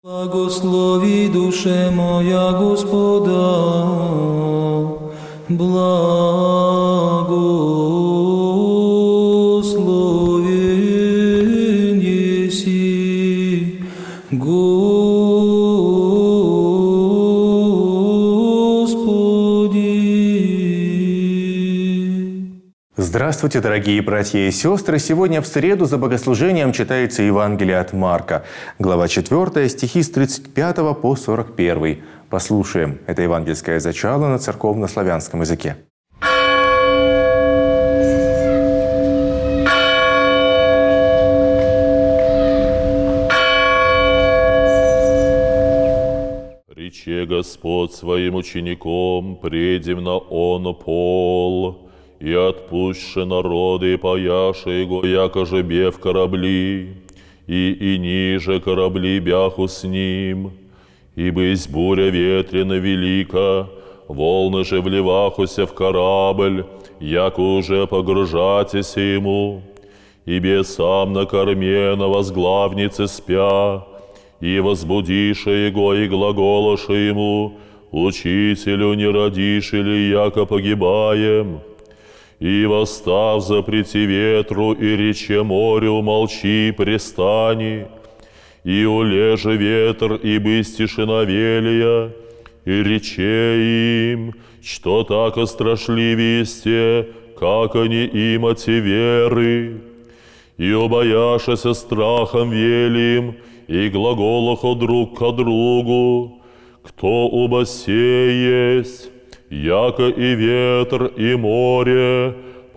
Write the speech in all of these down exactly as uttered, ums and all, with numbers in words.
Благослови, душе моя, Господа, благословен еси, Господи. Здравствуйте, дорогие братья и сестры! Сегодня в среду за богослужением читается Евангелие от Марка, глава четвёртая, стихи с тридцать пятого по сорок первый. Послушаем это евангельское зачало на церковно-славянском языке. Рече Господь своим учеником, предем на он пол, и отпуще народы, паяше его, яко же бе в корабли, и и ниже корабли бяху с ним. Ибо есть буря ветрена велика, волны же вливахуся в корабль, яко уже погружатися ему. Ибе сам на корме на возглавнице спя, и возбудише его и глаголоше ему, учителю, не родишь ли, яко погибаем? И восстав запрети ветру, и рече морю, молчи, пристани, и улеже ветр, и бысть тишина велия, и рече им, что так острашливисте, как они имати веры, и обояшася страхом велим, и глаголоху друг ко другу, кто оба сей есть, яко и ветер, и море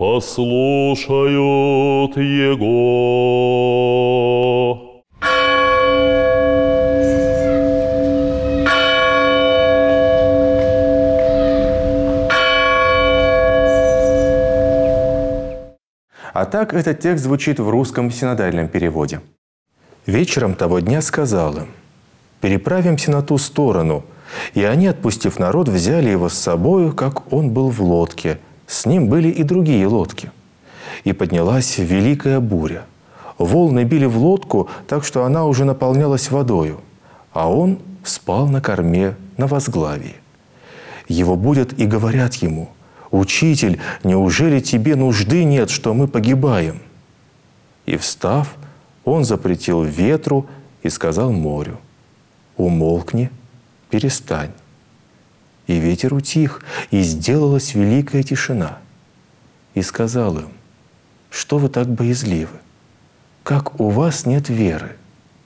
послушают Его. А так этот текст звучит в русском синодальном переводе. «Вечером того дня сказал им: переправимся на ту сторону. И они, отпустив народ, взяли его с собою, как он был в лодке. С ним были и другие лодки. И поднялась великая буря. Волны били в лодку, так что она уже наполнялась водою. А он спал на корме на возглавии. Его будят и говорят ему: «Учитель, неужели тебе нужды нет, что мы погибаем?» И, встав, он запретил ветру и сказал морю: «Умолкни, перестань». И ветер утих, и сделалась великая тишина. И сказал им: «Что вы так боязливы? Как у вас нет веры?»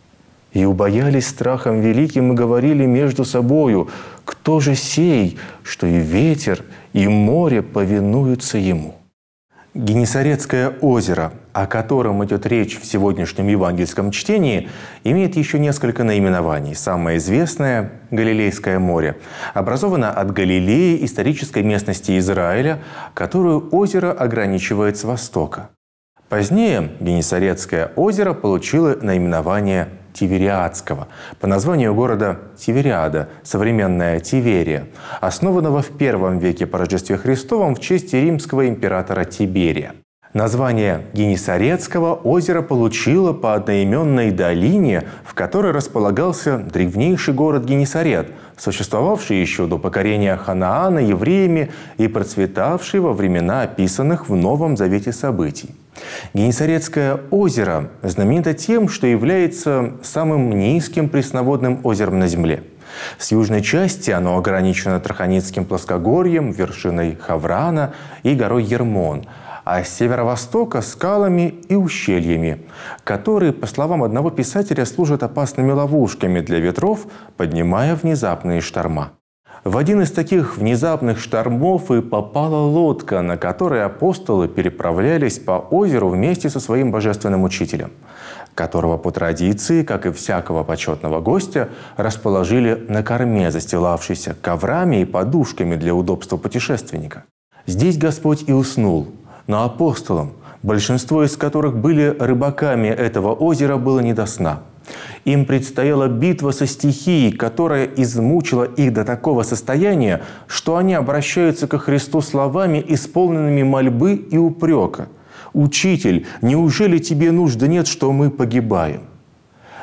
И убоялись страхом великим и говорили между собою: «Кто же сей, что и ветер, и море повинуются ему?» Генесарецкое озеро, о котором идет речь в сегодняшнем евангельском чтении, имеет еще несколько наименований. Самое известное – Галилейское море. Образовано от Галилеи, исторической местности Израиля, которую озеро ограничивает с востока. Позднее Генесарецкое озеро получило наименование Тивериадского по названию города Тивериада, современная Тиверия, основанного в первом веке по Рождестве Христовом в честь римского императора Тиберия. Название Генесарецкого озера получило по одноименной долине, в которой располагался древнейший город Генесарет, существовавший еще до покорения Ханаана евреями и процветавший во времена описанных в Новом Завете событий. Генесарецкое озеро знаменито тем, что является самым низким пресноводным озером на Земле. С южной части оно ограничено Траханицким плоскогорьем, вершиной Хаврана и горой Ермон, а с северо-востока – скалами и ущельями, которые, по словам одного писателя, служат опасными ловушками для ветров, поднимая внезапные шторма. В один из таких внезапных штормов и попала лодка, на которой апостолы переправлялись по озеру вместе со своим божественным учителем, которого по традиции, как и всякого почетного гостя, расположили на корме, застилавшейся коврами и подушками для удобства путешественника. Здесь Господь и уснул, но апостолам, большинство из которых были рыбаками этого озера, было не до сна. Им предстояла битва со стихией, которая измучила их до такого состояния, что они обращаются ко Христу словами, исполненными мольбы и упрека: «Учитель, неужели тебе нужды нет, что мы погибаем?»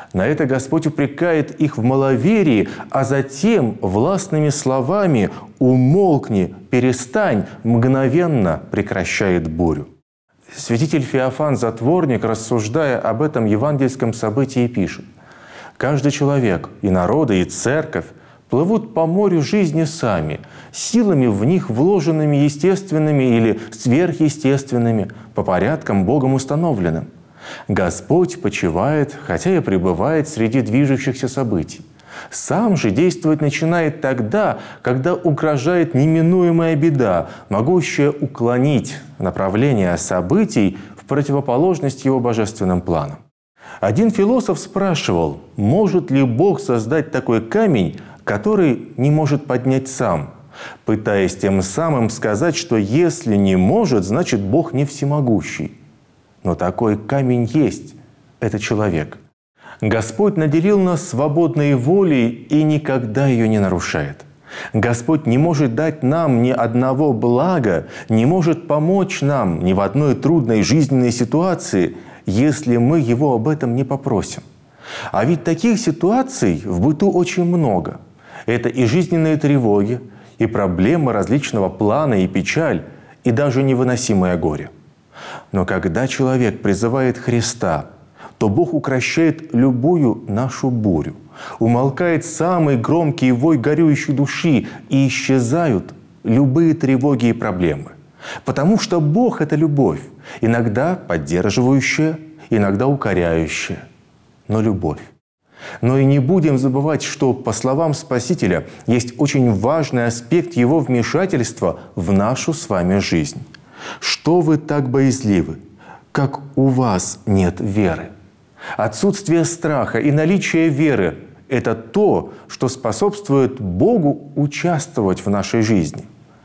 На это Господь упрекает их в маловерии, а затем властными словами «умолкни, перестань» мгновенно прекращает бурю. Святитель Феофан Затворник, рассуждая об этом евангельском событии, пишет: «Каждый человек, и народы, и церковь, плывут по морю жизни сами, силами в них вложенными естественными или сверхъестественными, по порядкам Богом установленным. Господь почивает, хотя и пребывает среди движущихся событий. Сам же действовать начинает тогда, когда угрожает неминуемая беда, могущая уклонить направление событий в противоположность его божественным планам». Один философ спрашивал, может ли Бог создать такой камень, который не может поднять сам, пытаясь тем самым сказать, что если не может, значит Бог не всемогущий. Но такой камень есть – это человек. Господь наделил нас свободной волей и никогда ее не нарушает. Господь не может дать нам ни одного блага, не может помочь нам ни в одной трудной жизненной ситуации, если мы Его об этом не попросим. А ведь таких ситуаций в быту очень много. Это и жизненные тревоги, и проблемы различного плана, и печаль, и даже невыносимое горе. Но когда человек призывает Христа, то Бог укрощает любую нашу бурю, умолкает самый громкий вой горюющей души, и исчезают любые тревоги и проблемы. Потому что Бог – это любовь, иногда поддерживающая, иногда укоряющая, но любовь. Но и не будем забывать, что, по словам Спасителя, есть очень важный аспект Его вмешательства в нашу с вами жизнь. Что вы так боязливы, как у вас нет веры? Отсутствие страха и наличие веры – это то, что способствует Богу участвовать в нашей жизни.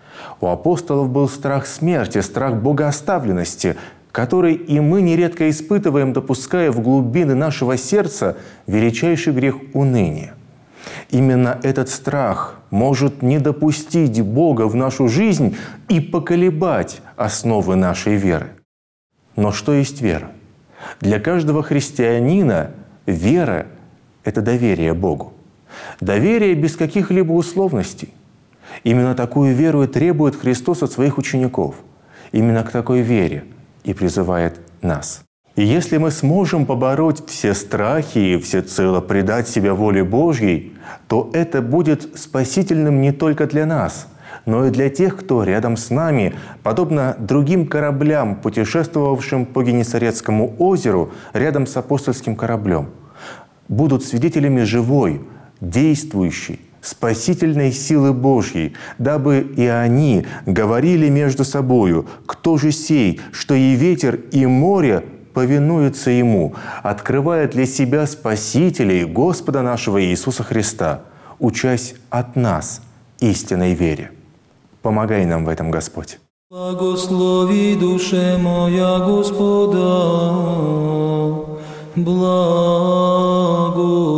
У апостолов был страх смерти, страх богооставленности, который и мы нередко испытываем, допуская в глубины нашего сердца величайший грех уныния. Именно этот страх может не допустить Бога в нашу жизнь и поколебать основы нашей веры. Но что есть вера? Для каждого христианина вера – это доверие Богу. Доверие без каких-либо условностей. Именно такую веру и требует Христос от своих учеников. Именно к такой вере и призывает нас. И если мы сможем побороть все страхи и всецело предать себя воле Божьей, то это будет спасительным не только для нас, но и для тех, кто рядом с нами, подобно другим кораблям, путешествовавшим по Генесарецкому озеру рядом с апостольским кораблем, будут свидетелями живой, действующей, спасительной силы Божьей, дабы и они говорили между собою: «Кто же сей, что и ветер, и море повинуются Ему, открывая для себя Спасителей Господа нашего Иисуса Христа, учась от нас истинной вере». Помогай нам в этом, Господь. Благослови душе моя Господа, благо.